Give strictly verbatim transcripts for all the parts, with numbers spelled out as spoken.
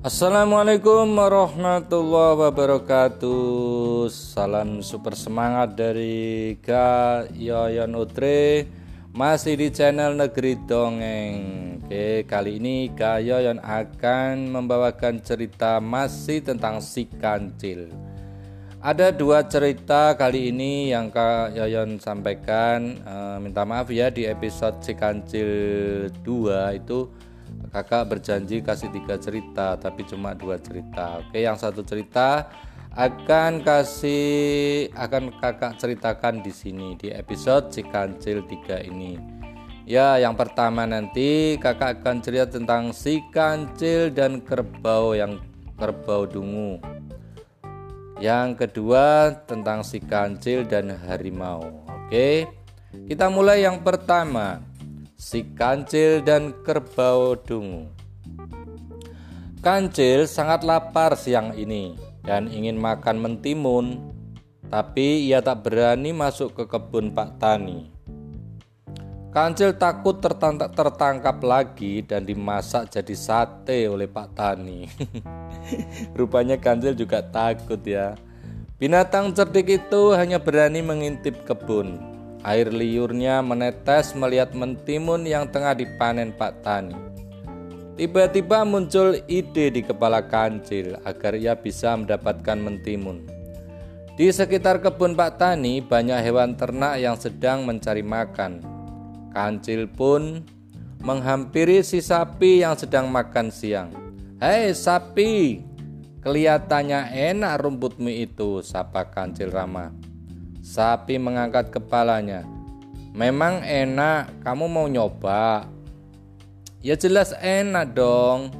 Assalamualaikum warahmatullahi wabarakatuh. Salam super semangat dari Kak Yoyon Utre. Masih di channel Negeri Dongeng. Oke, kali ini Kak Yoyon akan membawakan cerita masih tentang si kancil. Ada dua cerita kali ini yang Kak Yoyon sampaikan. e, Minta maaf ya, di episode si kancil dua itu kakak berjanji kasih tiga cerita, tapi cuma dua cerita. Oke, yang satu cerita akan kasih akan kakak ceritakan di sini di episode si kancil tiga ini. Ya, yang pertama nanti kakak akan cerita tentang si kancil dan kerbau yang kerbau dungu. Yang kedua tentang si kancil dan harimau. Oke, kita mulai yang pertama. Si kancil dan kerbau dungu. Kancil sangat lapar siang ini dan ingin makan mentimun, tapi ia tak berani masuk ke kebun Pak Tani. Kancil takut tertangkap, tertangkap lagi dan dimasak jadi sate oleh Pak Tani. Rupanya kancil juga takut ya. Binatang cerdik itu hanya berani mengintip kebun. Air liurnya menetes melihat mentimun yang tengah dipanen Pak Tani. Tiba-tiba muncul ide di kepala kancil agar ia bisa mendapatkan mentimun. Di sekitar kebun Pak Tani banyak hewan ternak yang sedang mencari makan. Kancil pun menghampiri si sapi yang sedang makan siang. "Hei sapi, kelihatannya enak rumputmu itu," sapa kancil ramah. Sapi mengangkat kepalanya. "Memang enak, kamu mau nyoba?" "Ya jelas enak dong.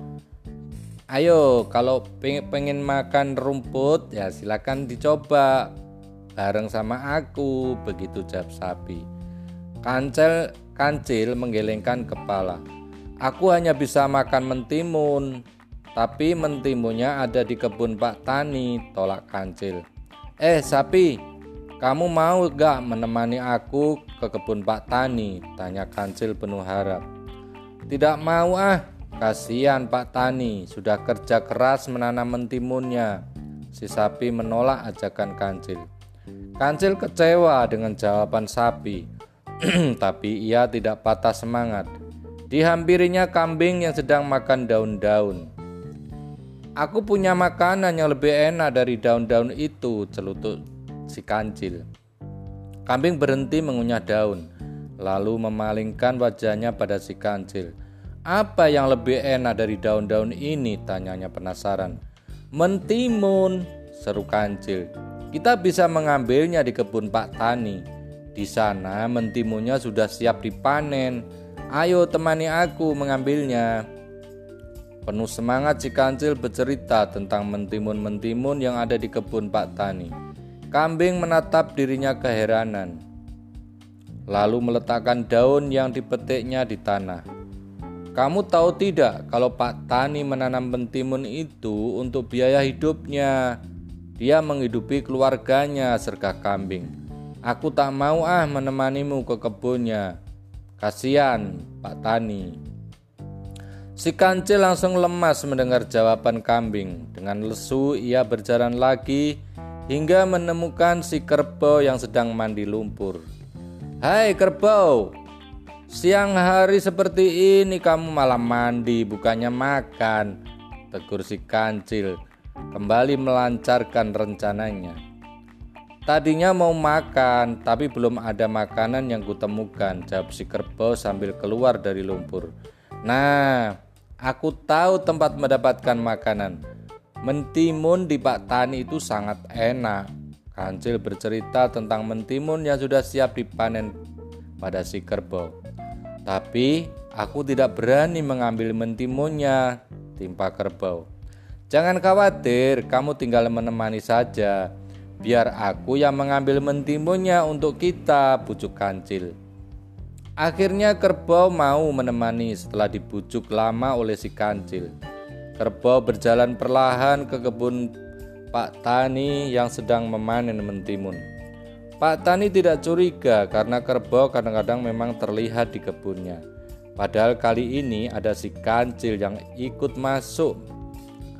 Ayo, kalau pengen makan rumput ya silakan dicoba bareng sama aku," begitu jawab sapi. Kancil, kancil menggelengkan kepala. "Aku hanya bisa makan mentimun, tapi mentimunnya ada di kebun Pak Tani," tolak kancil. "Eh sapi, kamu mau gak menemani aku ke kebun Pak Tani?" tanya kancil penuh harap. "Tidak mau ah, kasihan Pak Tani, sudah kerja keras menanam mentimunnya," si sapi menolak ajakan kancil. Kancil kecewa dengan jawaban sapi, tapi ia tidak patah semangat. Dihampirinya kambing yang sedang makan daun-daun. "Aku punya makanan yang lebih enak dari daun-daun itu," celutuk si kancil. Kambing berhenti mengunyah daun, lalu memalingkan wajahnya pada si kancil. "Apa yang lebih enak dari daun-daun ini?" tanyanya penasaran. "Mentimun," seru kancil. "Kita bisa mengambilnya di kebun Pak Tani. Di sana mentimunnya sudah siap dipanen. Ayo temani aku mengambilnya." Penuh semangat si kancil bercerita tentang mentimun-mentimun yang ada di kebun Pak Tani. Kambing menatap dirinya keheranan, lalu meletakkan daun yang dipetiknya di tanah. "Kamu tahu tidak kalau Pak Tani menanam mentimun itu untuk biaya hidupnya. Dia menghidupi keluarganya," sergah kambing. "Aku tak mau ah menemanimu ke kebunnya. Kasihan Pak Tani." Si kancil langsung lemas mendengar jawaban kambing. Dengan lesu ia berjalan lagi hingga menemukan si kerbau yang sedang mandi lumpur. "Hai kerbau, siang hari seperti ini kamu malah mandi, bukannya makan," tegur si kancil kembali melancarkan rencananya. "Tadinya mau makan, tapi belum ada makanan yang kutemukan," jawab si kerbau sambil keluar dari lumpur. "Nah, aku tahu tempat mendapatkan makanan. Mentimun di Pak Tani itu sangat enak." Kancil bercerita tentang mentimun yang sudah siap dipanen pada si kerbau. "Tapi aku tidak berani mengambil mentimunnya," timpa kerbau. "Jangan khawatir, kamu tinggal menemani saja. Biar aku yang mengambil mentimunnya untuk kita," bujuk kancil. Akhirnya kerbau mau menemani setelah dibujuk lama oleh si kancil. Kerbau berjalan perlahan ke kebun Pak Tani yang sedang memanen mentimun. Pak Tani tidak curiga karena kerbau kadang-kadang memang terlihat di kebunnya. Padahal kali ini ada si kancil yang ikut masuk ke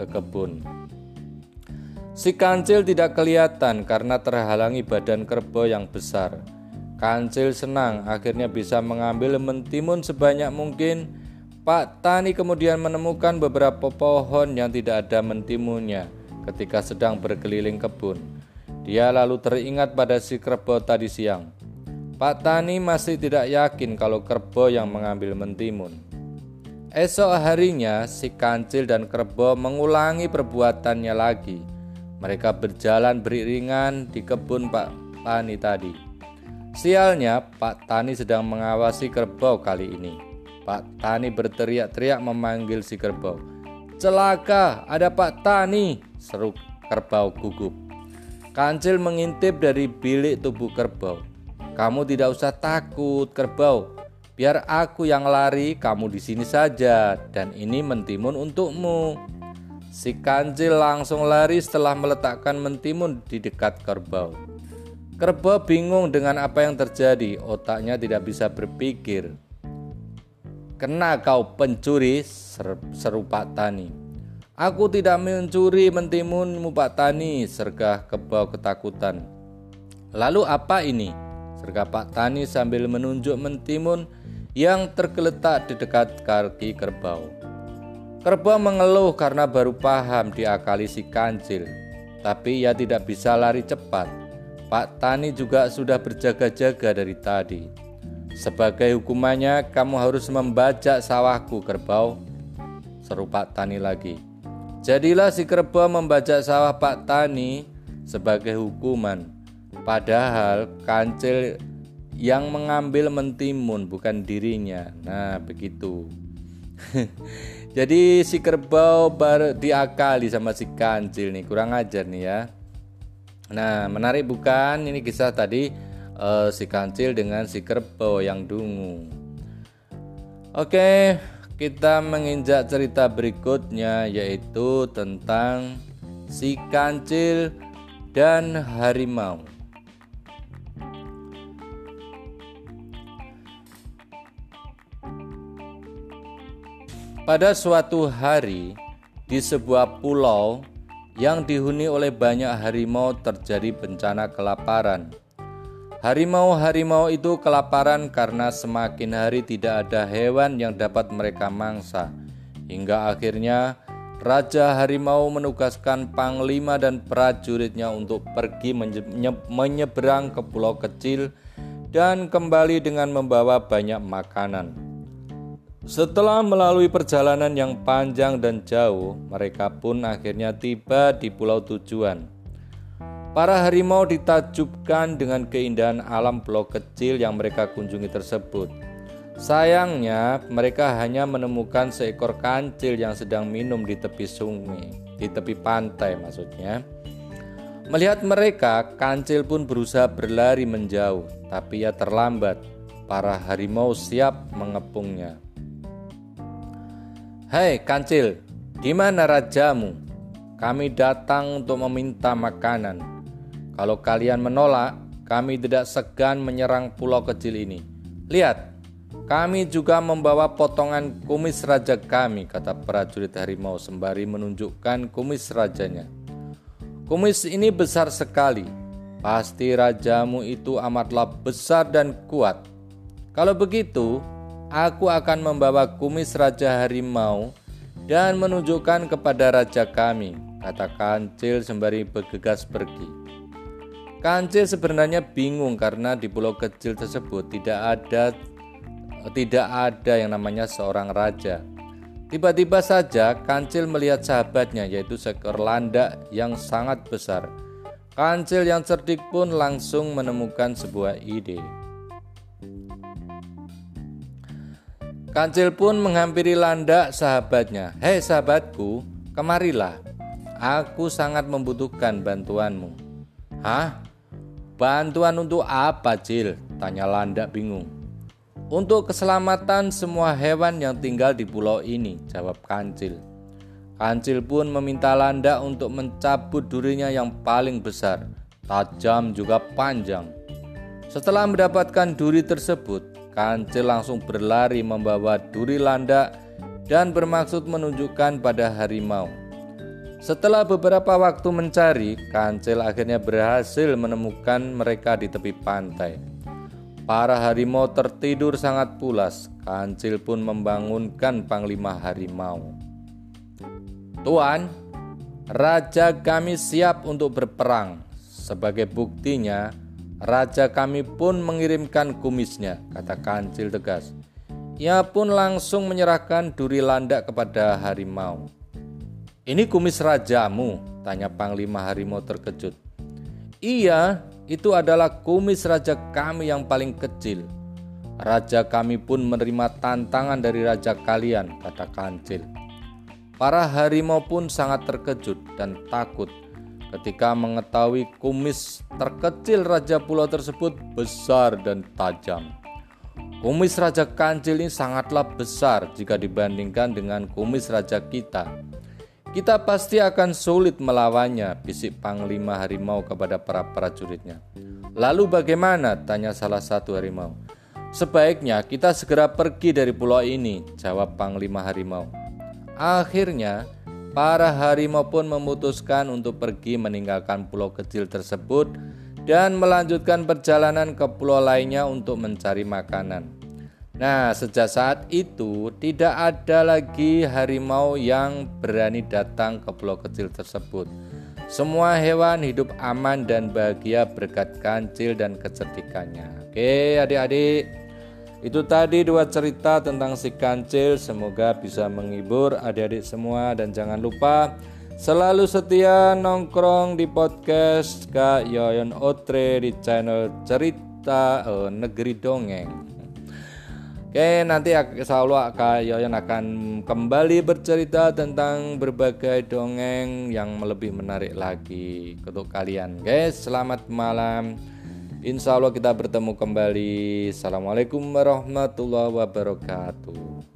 ke kebun. Si kancil tidak kelihatan karena terhalangi badan kerbau yang besar. Kancil senang akhirnya bisa mengambil mentimun sebanyak mungkin. Pak Tani kemudian menemukan beberapa pohon yang tidak ada mentimunnya ketika sedang berkeliling kebun. Dia lalu teringat pada si kerbau tadi siang. Pak Tani masih tidak yakin kalau kerbau yang mengambil mentimun. Esok harinya si kancil dan kerbau mengulangi perbuatannya lagi. Mereka berjalan beriringan di kebun Pak Tani tadi. Sialnya, Pak Tani sedang mengawasi kerbau kali ini. Pak Tani berteriak-teriak memanggil si kerbau. "Celaka, ada Pak Tani!" seru kerbau gugup. Kancil mengintip dari bilik tubuh kerbau. "Kamu tidak usah takut, kerbau. Biar aku yang lari, kamu di sini saja. Dan ini mentimun untukmu." Si kancil langsung lari setelah meletakkan mentimun di dekat kerbau. Kerbau bingung dengan apa yang terjadi. Otaknya tidak bisa berpikir. "Kena kau pencuri," seru Pak Tani. "Aku tidak mencuri mentimunmu Pak Tani," sergah kerbau ketakutan. "Lalu apa ini?" sergah Pak Tani sambil menunjuk mentimun yang tergeletak di dekat kaki kerbau. Kerbau mengeluh karena baru paham diakali si kancil, tapi ia tidak bisa lari cepat. Pak Tani juga sudah berjaga-jaga dari tadi. "Sebagai hukumannya, kamu harus membajak sawahku, kerbau," seru Pak Tani lagi. Jadilah si kerbau membajak sawah Pak Tani sebagai hukuman. Padahal kancil yang mengambil mentimun bukan dirinya. Nah, begitu. Jadi si kerbau baru diakali sama si kancil nih, kurang ajar nih ya. Nah, menarik bukan? Ini kisah tadi uh, si kancil dengan si kerbau yang dungu. Oke, kita menginjak cerita berikutnya, yaitu tentang si kancil dan harimau. Pada suatu hari, di sebuah pulau yang dihuni oleh banyak harimau terjadi bencana kelaparan. Harimau-harimau itu kelaparan karena semakin hari tidak ada hewan yang dapat mereka mangsa. Hingga akhirnya Raja Harimau menugaskan panglima dan prajuritnya untuk pergi menyeberang ke pulau kecil dan kembali dengan membawa banyak makanan. Setelah melalui perjalanan yang panjang dan jauh, mereka pun akhirnya tiba di pulau tujuan. Para harimau ditakjubkan dengan keindahan alam pulau kecil yang mereka kunjungi tersebut. Sayangnya, mereka hanya menemukan seekor kancil yang sedang minum di tepi sungai, di tepi pantai maksudnya. Melihat mereka, kancil pun berusaha berlari menjauh, tapi ia terlambat. Para harimau siap mengepungnya. "Hei kancil, di mana rajamu? Kami datang untuk meminta makanan. Kalau kalian menolak, kami tidak segan menyerang pulau kecil ini. Lihat, kami juga membawa potongan kumis raja kami," kata prajurit harimau sembari menunjukkan kumis rajanya. "Kumis ini besar sekali. Pasti rajamu itu amatlah besar dan kuat. Kalau begitu, aku akan membawa kumis raja harimau dan menunjukkan kepada raja kami," kata kancil sembari bergegas pergi. Kancil sebenarnya bingung karena di pulau kecil tersebut tidak ada tidak ada yang namanya seorang raja. Tiba-tiba saja kancil melihat sahabatnya, yaitu seekor landak yang sangat besar. Kancil yang cerdik pun langsung menemukan sebuah ide. Kancil pun menghampiri landak sahabatnya. "Hei sahabatku, kemarilah. Aku sangat membutuhkan bantuanmu." "Hah? Bantuan untuk apa, Cil?" tanya landak bingung. "Untuk keselamatan semua hewan yang tinggal di pulau ini," jawab kancil. Kancil pun meminta landak untuk mencabut durinya yang paling besar, tajam juga panjang. Setelah mendapatkan duri tersebut, kancil langsung berlari membawa duri landak dan bermaksud menunjukkan pada harimau. Setelah beberapa waktu mencari, Kancil akhirnya berhasil menemukan mereka di tepi pantai. Para harimau tertidur sangat pulas. Kancil pun membangunkan Panglima Harimau. "Tuan, raja kami siap untuk berperang. Sebagai buktinya, raja kami pun mengirimkan kumisnya," kata Kancil tegas. Ia pun langsung menyerahkan duri landak kepada harimau. "Ini kumis rajamu?" tanya Panglima Harimau terkejut. "Iya, itu adalah kumis raja kami yang paling kecil. Raja kami pun menerima tantangan dari raja kalian," kata Kancil. Para harimau pun sangat terkejut dan takut ketika mengetahui kumis terkecil raja pulau tersebut besar dan tajam. "Kumis raja Kancil ini sangatlah besar jika dibandingkan dengan kumis raja kita. Kita pasti akan sulit melawannya," bisik Panglima Harimau kepada para prajuritnya. "Lalu bagaimana?" tanya salah satu harimau. "Sebaiknya kita segera pergi dari pulau ini," jawab Panglima Harimau. Akhirnya, para harimau pun memutuskan untuk pergi meninggalkan pulau kecil tersebut dan melanjutkan perjalanan ke pulau lainnya untuk mencari makanan. Nah, sejak saat itu tidak ada lagi harimau yang berani datang ke pulau kecil tersebut. Semua hewan hidup aman dan bahagia berkat Kancil dan kecerdikannya. Oke adik-adik, itu tadi dua cerita tentang si Kancil. Semoga bisa menghibur adik-adik semua. Dan jangan lupa selalu setia nongkrong di podcast Kak Yoyon Otre di channel Cerita oh, Negeri Dongeng. Oke, nanti insya Allah Kak Yoyon akan kembali bercerita tentang berbagai dongeng yang lebih menarik lagi untuk kalian. Guys, selamat malam. Insya Allah kita bertemu kembali. Assalamualaikum warahmatullahi wabarakatuh.